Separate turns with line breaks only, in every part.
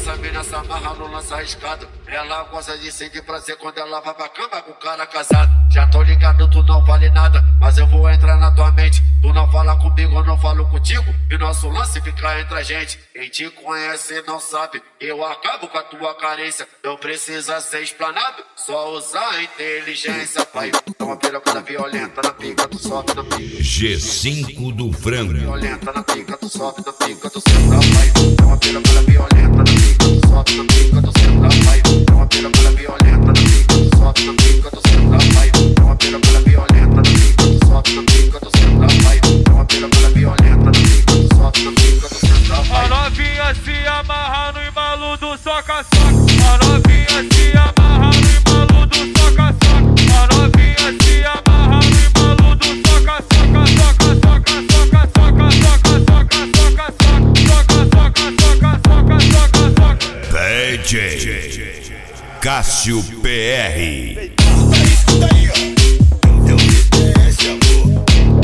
essa mina se amarra no lança arriscado. Ela gosta de sentir prazer quando ela vai pra cama com o cara casado. Já tô ligado, tu não vale nada, mas eu vou entrar na tua mente. Tu não fala comigo, eu não falo contigo, e nosso lance fica entre a gente. Quem te conhece não sabe, eu acabo com a tua carência. Não precisa ser explanado, só usar a inteligência. Vai, dá uma pirocada violenta na pica, tu sobe na pica.
G5 do frango.
Violenta na pica, tu sobe na pica, tu senta. Vai, dá uma pirocada violenta na pica, tu sobe na pica, tu senta. Vai, dá uma pirocada violenta na pica, tu sobe na pica, tu senta. Vai, dá uma pirocada violenta na pica, tu sobe na pica, tu senta. Vai, dá uma pirocada violenta na pica, tu sobe na pica, tu senta.
A novinha se amarra no embalo do soca-soca. A novinha se amarra no embalo do soca-soca. A novinha se amarra no embalo do soca-soca. Soca, soca, soca, soca, soca, soca, soca, soca, soca, soca, soca, soca.
DJ Cássio PR.
Escuta aí, ó. Eu obedece, amor.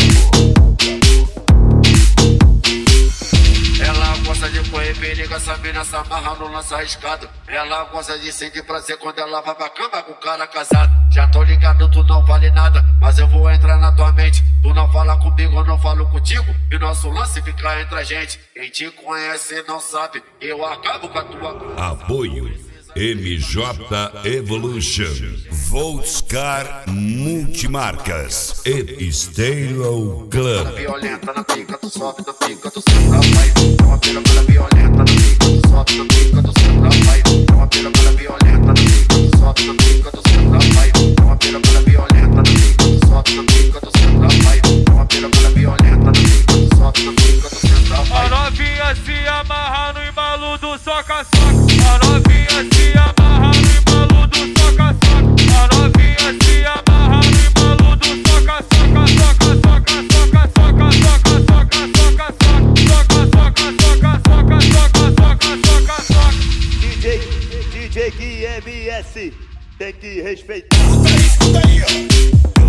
Ela gosta de correr perigo, essa mina se amarra no lança arriscado. Ela gosta de sentir prazer quando ela vai pra cama com o cara casado. Já tô ligado, tu não vale nada, mas eu vou entrar na tua mente. Tu não fala comigo, eu não falo contigo, e nosso lance fica entre a gente. Quem te conhece não sabe, eu acabo com a tua...
Apoio MJ Evolution, Voltscar Multimarcas e Stereo Club.
Violenta na pica, tu sobe na pica, tu senta. Vai, dá uma pirocada violenta na pica, tu sobe na pica, tu senta. Vai, dá uma pirocada violenta na pica, tu sobe na pica, tu senta. Vai, dá uma pirocada violenta na pica, tu sobe na pica, tu senta. Vai, dá uma pirocada violenta na pica, tu sobe na pica, tu senta.
A novinha se amarra no embalo do soca-soca. A novinha se amarra no embalo do soca-soca. A novinha se amarra no embalo do soca-soca. Soca, soca, soca, soca, soca, soca, soca, soca, soca, soca, soca, soca, soca, soca.
DJ Gui MS, tem que respeitar.
Escuta aí, ó.